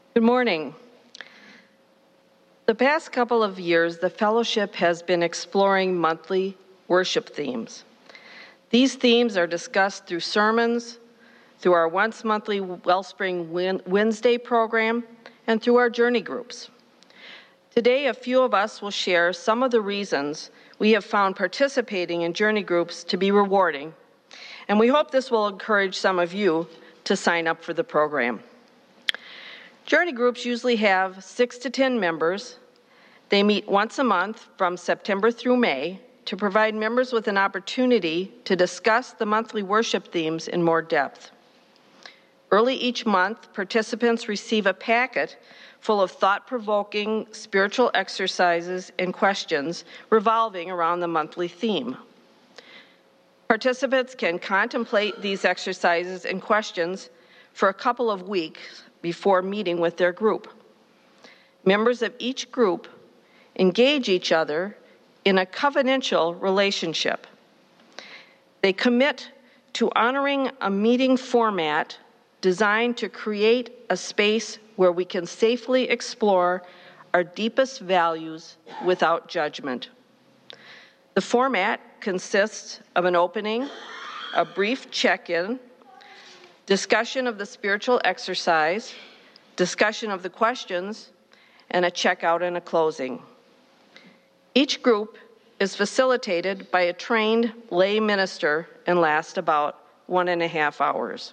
Good morning. The past couple of years, the fellowship has been exploring monthly worship themes. These themes are discussed through sermons, through our once monthly Wellspring Wednesday program, and through our journey groups. Today, a few of us will share some of the reasons we have found participating in journey groups to be rewarding, and we hope this will encourage some of you to sign up for the program. Journey groups usually have 6 to 10 members. They meet once a month from September through May to provide members with an opportunity to discuss the monthly worship themes in more depth. Early each month, participants receive a packet full of thought-provoking spiritual exercises and questions revolving around the monthly theme. Participants can contemplate these exercises and questions for a couple of weeks before meeting with their group. Members of each group engage each other in a covenantal relationship. They commit to honoring a meeting format designed to create a space where we can safely explore our deepest values without judgment. The format consists of an opening, a brief check-in, discussion of the spiritual exercise, discussion of the questions, and a checkout and a closing. Each group is facilitated by a trained lay minister and lasts about 1.5 hours.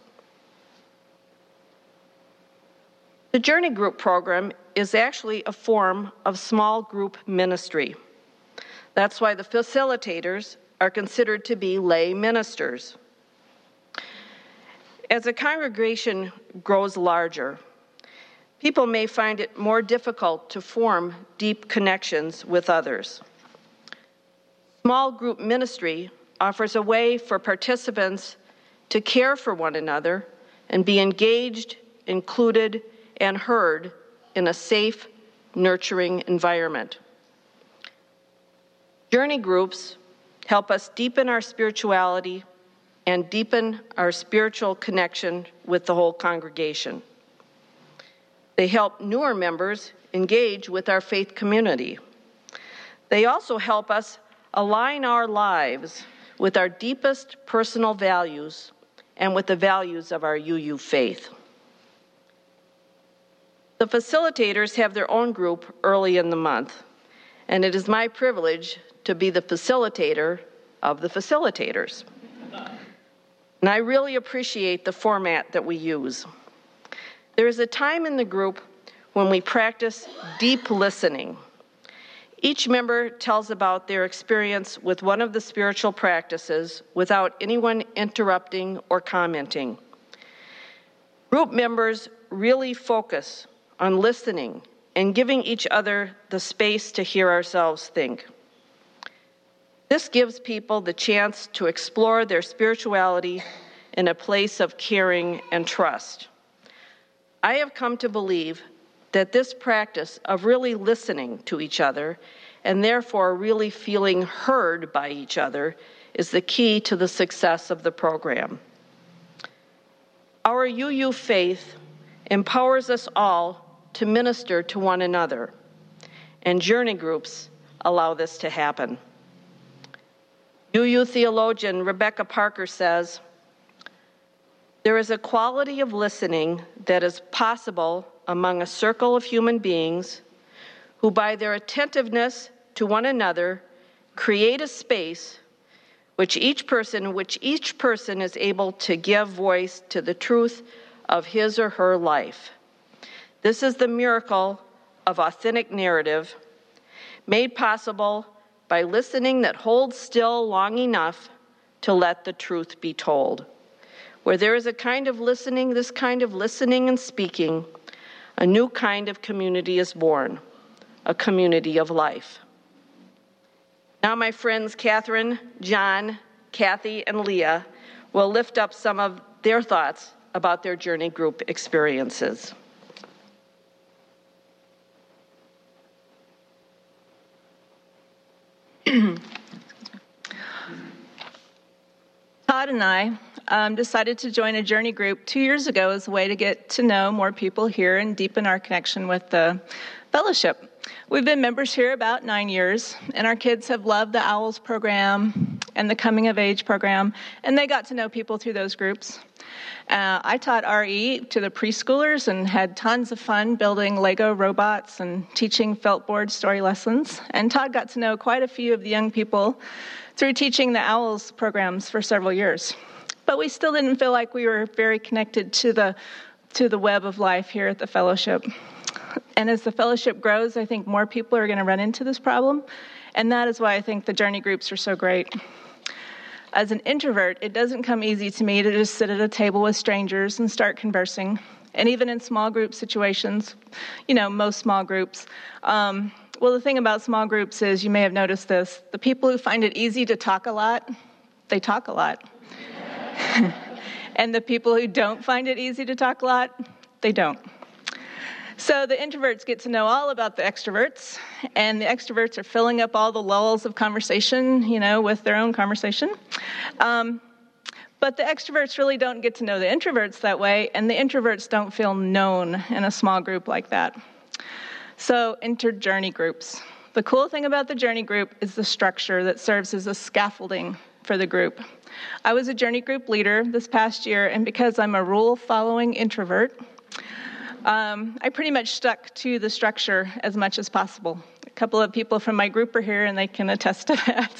The Journey Group program is actually a form of small group ministry. That's why the facilitators are considered to be lay ministers. As a congregation grows larger, people may find it more difficult to form deep connections with others. Small group ministry offers a way for participants to care for one another and be engaged, included, and heard in a safe, nurturing environment. Journey groups help us deepen our spirituality and deepen our spiritual connection with the whole congregation. They help newer members engage with our faith community. They also help us align our lives with our deepest personal values and with the values of our UU faith. The facilitators have their own group early in the month, and it is my privilege to be the facilitator of the facilitators. And I really appreciate the format that we use. There is a time in the group when we practice deep listening. Each member tells about their experience with one of the spiritual practices without anyone interrupting or commenting. Group members really focus on listening and giving each other the space to hear ourselves think. This gives people the chance to explore their spirituality in a place of caring and trust. I have come to believe that this practice of really listening to each other and therefore really feeling heard by each other is the key to the success of the program. Our UU faith empowers us all to minister to one another, and journey groups allow this to happen. UU theologian Rebecca Parker says, "There is a quality of listening that is possible among a circle of human beings who, by their attentiveness to one another, create a space which each person is able to give voice to the truth of his or her life. This is the miracle of authentic narrative, made possible by listening that holds still long enough to let the truth be told. Where there is this kind of listening and speaking, a new kind of community is born, a community of life." Now my friends Catherine, John, Kathy, and Leah will lift up some of their thoughts about their journey group experiences. Todd and I decided to join a Journey group 2 years ago as a way to get to know more people here and deepen our connection with the fellowship. We've been members here about 9 years, and our kids have loved the OWLS program and the Coming of Age program, and they got to know people through those groups. I taught RE to the preschoolers and had tons of fun building Lego robots and teaching felt board story lessons. And Todd got to know quite a few of the young people through teaching the OWLS programs for several years. But we still didn't feel like we were very connected to the web of life here at the fellowship. And as the fellowship grows, I think more people are going to run into this problem. And that is why I think the Journey groups are so great. As an introvert, it doesn't come easy to me to just sit at a table with strangers and start conversing. And even in small group situations, most small groups. Well, the thing about small groups is, you may have noticed this, the people who find it easy to talk a lot, they talk a lot. And the people who don't find it easy to talk a lot, they don't. So the introverts get to know all about the extroverts, and the extroverts are filling up all the lulls of conversation, with their own conversation. But the extroverts really don't get to know the introverts that way, and the introverts don't feel known in a small group like that. So enter Journey groups. The cool thing about the Journey group is the structure that serves as a scaffolding for the group. I was a Journey group leader this past year, and because I'm a rule-following introvert, I pretty much stuck to the structure as much as possible. A couple of people from my group are here, and they can attest to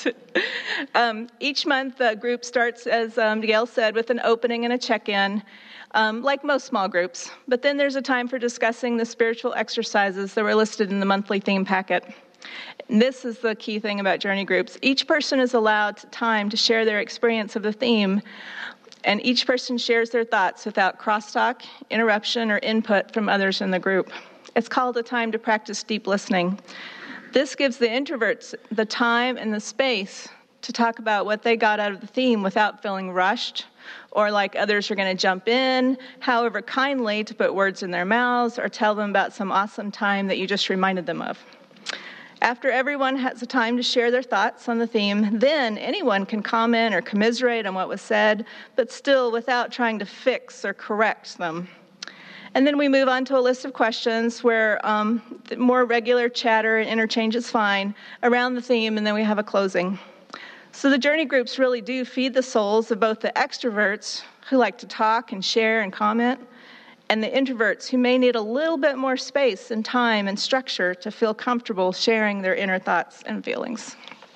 that. Each month, the group starts, as Gail said, with an opening and a check-in, like most small groups. But then there's a time for discussing the spiritual exercises that were listed in the monthly theme packet. And this is the key thing about Journey groups. Each person is allowed time to share their experience of the theme, and each person shares their thoughts without crosstalk, interruption, or input from others in the group. It's called a time to practice deep listening. This gives the introverts the time and the space to talk about what they got out of the theme without feeling rushed or like others are going to jump in, however kindly, to put words in their mouths or tell them about some awesome time that you just reminded them of. After everyone has the time to share their thoughts on the theme, then anyone can comment or commiserate on what was said, but still without trying to fix or correct them. And then we move on to a list of questions where more regular chatter and interchange is fine around the theme, and then we have a closing. So the Journey groups really do feed the souls of both the extroverts who like to talk and share and comment, and the introverts who may need a little bit more space and time and structure to feel comfortable sharing their inner thoughts and feelings.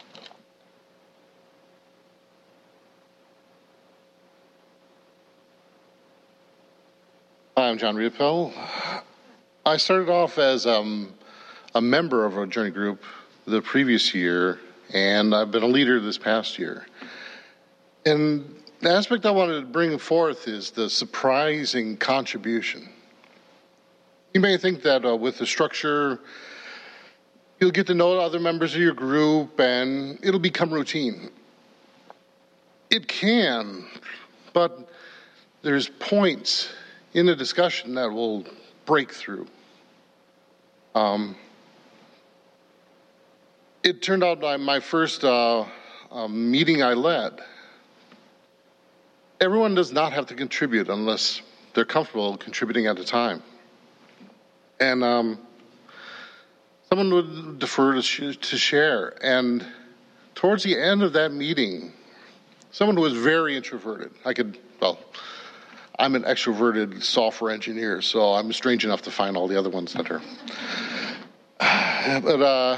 Hi, I'm John Riedfeld. I started off as a member of a Journey group the previous year, and I've been a leader this past year. And the aspect I wanted to bring forth is the surprising contribution. You may think that with the structure, you'll get to know other members of your group and it'll become routine. It can, but there's points in the discussion that will break through. It turned out my first meeting I led, everyone does not have to contribute unless they're comfortable contributing at a time. And someone would defer to share. And towards the end of that meeting, someone who was very introverted, I'm an extroverted software engineer, so I'm strange enough to find all the other ones that are. But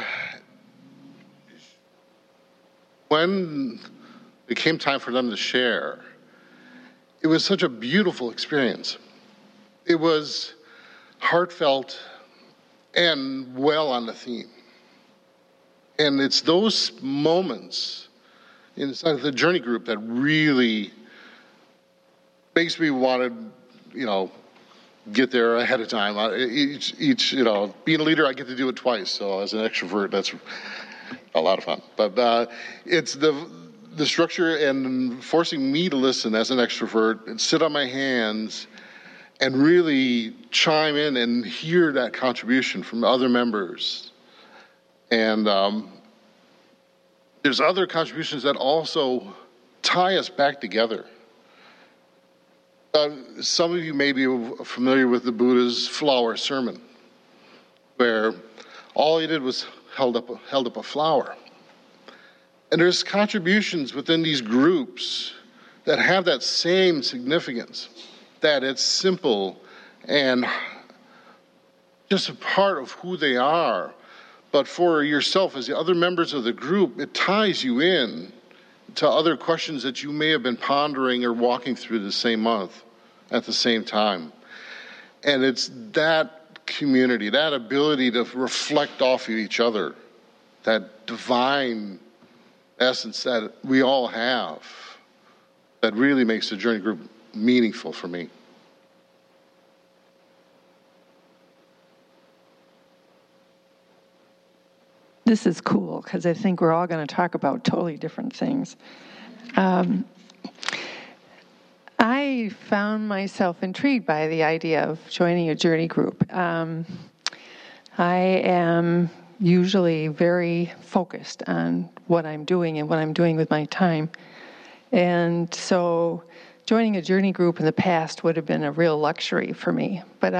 when it came time for them to share, it was such a beautiful experience. It was heartfelt and well on the theme. And it's those moments inside the Journey group that really makes me want to, get there ahead of time. Being a leader, I get to do it twice. So as an extrovert, that's a lot of fun. But it's the structure and forcing me to listen as an extrovert and sit on my hands and really chime in and hear that contribution from other members. And there's other contributions that also tie us back together. Some of you may be familiar with the Buddha's flower sermon, where all he did was held up a flower. And there's contributions within these groups that have that same significance, that it's simple and just a part of who they are. But for yourself, as the other members of the group, it ties you in to other questions that you may have been pondering or walking through the same month at the same time. And it's that community, that ability to reflect off of each other, that divine essence that we all have, that really makes the Journey Group meaningful for me. This is cool because I think we're all going to talk about totally different things. I found myself intrigued by the idea of joining a Journey Group. I am usually very focused on what I'm doing and what I'm doing with my time. And so joining a Journey Group in the past would have been a real luxury for me. But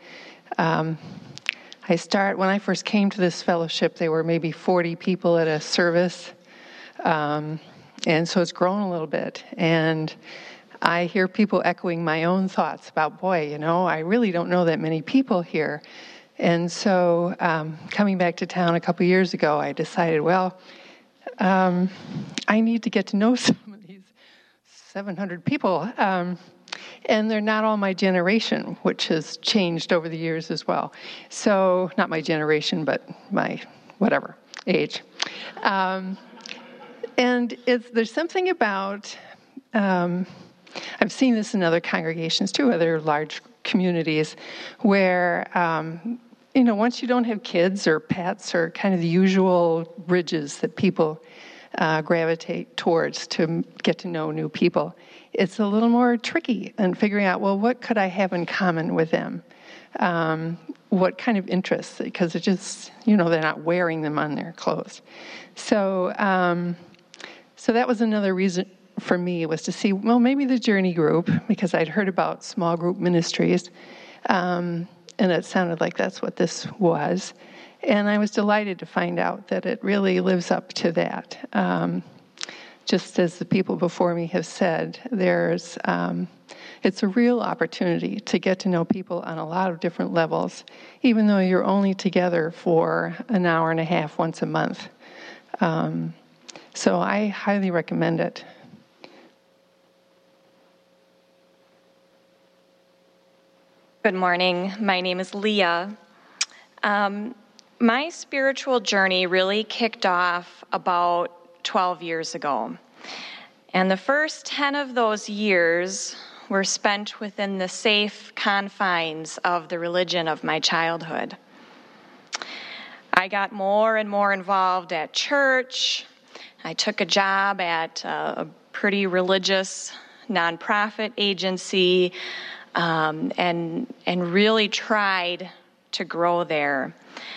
when I first came to this fellowship, there were maybe 40 people at a service. And so it's grown a little bit. And I hear people echoing my own thoughts about, boy, I really don't know that many people here. And so coming back to town a couple years ago, I decided, I need to get to know some of these 700 people. And they're not all my generation, which has changed over the years as well. So, not my generation, but my whatever age. And there's something about, I've seen this in other congregations too, other large communities, where, once you don't have kids or pets or kind of the usual bridges that people gravitate towards to get to know new people, it's a little more tricky in figuring out, what could I have in common with them? What kind of interests? Because it just, they're not wearing them on their clothes. So that was another reason for me, was to see, maybe the Journey Group, because I'd heard about small group ministries, and it sounded like that's what this was. And I was delighted to find out that it really lives up to that. Just as the people before me have said, it's a real opportunity to get to know people on a lot of different levels, even though you're only together for an hour and a half once a month. So I highly recommend it. Good morning. My name is Leah. My spiritual journey really kicked off about 12 years ago. And the first 10 of those years were spent within the safe confines of the religion of my childhood. I got more and more involved at church. I took a job at a pretty religious nonprofit agency, and really tried to grow there.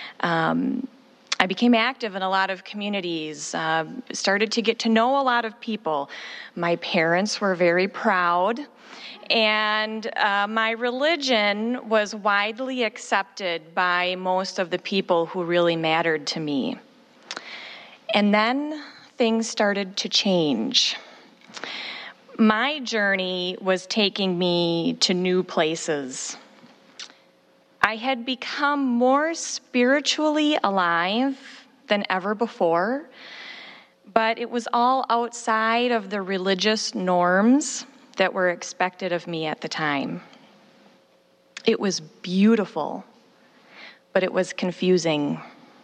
I became active in a lot of communities, started to get to know a lot of people. My parents were very proud, and my religion was widely accepted by most of the people who really mattered to me. And then things started to change. My journey was taking me to new places. I had become more spiritually alive than ever before, but it was all outside of the religious norms that were expected of me at the time. It was beautiful, but it was confusing.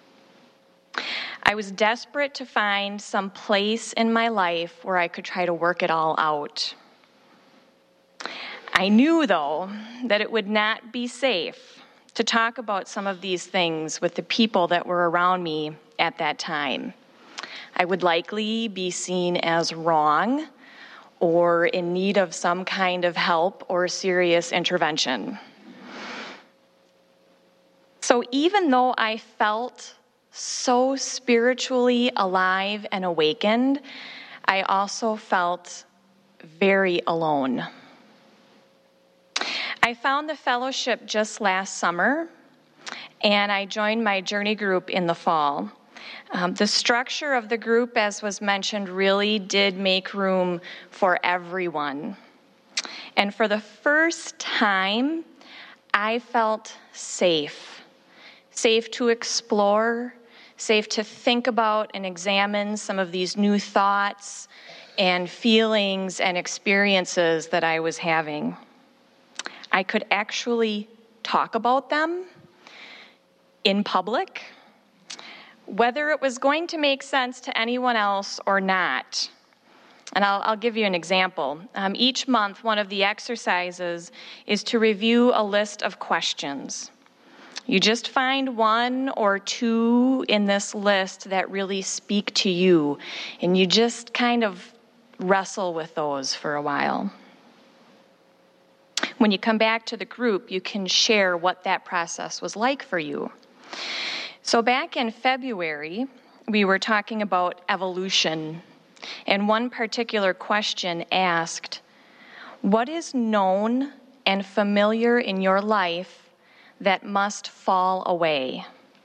I was desperate to find some place in my life where I could try to work it all out. I knew, though, that it would not be safe to talk about some of these things with the people that were around me at that time. I would likely be seen as wrong or in need of some kind of help or serious intervention. So even though I felt so spiritually alive and awakened, I also felt very alone. I found the fellowship just last summer, and I joined my journey group in the fall. The structure of the group, as was mentioned, really did make room for everyone. And for the first time, I felt safe. Safe to explore, safe to think about and examine some of these new thoughts and feelings and experiences that I was having. I could actually talk about them in public, whether it was going to make sense to anyone else or not. And I'll give you an example. Each month, one of the exercises is to review a list of questions. You just find one or two in this list that really speak to you, and you just kind of wrestle with those for a while. When you come back to the group, you can share what that process was like for you. So back in February, we were talking about evolution, and one particular question asked, what is known and familiar in your life that must fall away?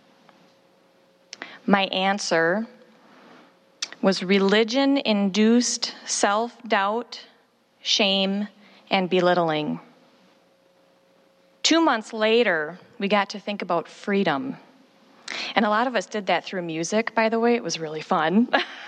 My answer was religion-induced self-doubt, shame, and belittling. 2 months later, we got to think about freedom. And a lot of us did that through music, by the way. It was really fun.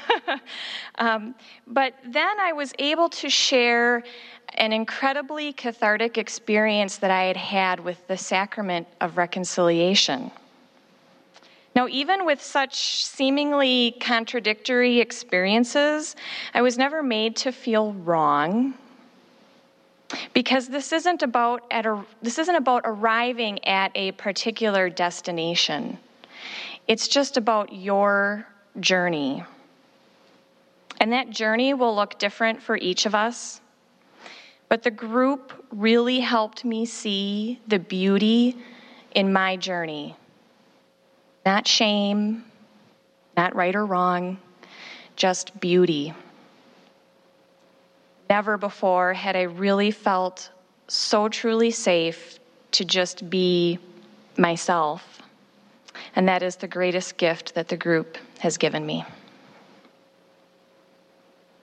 But then I was able to share an incredibly cathartic experience that I had had with the sacrament of reconciliation. Now, even with such seemingly contradictory experiences, I was never made to feel wrong, because this isn't about arriving at a particular destination. It's just about your journey. And that journey will look different for each of us. But the group really helped me see the beauty in my journey. Not shame, not right or wrong, just beauty. Never before had I really felt so truly safe to just be myself. And that is the greatest gift that the group has given me.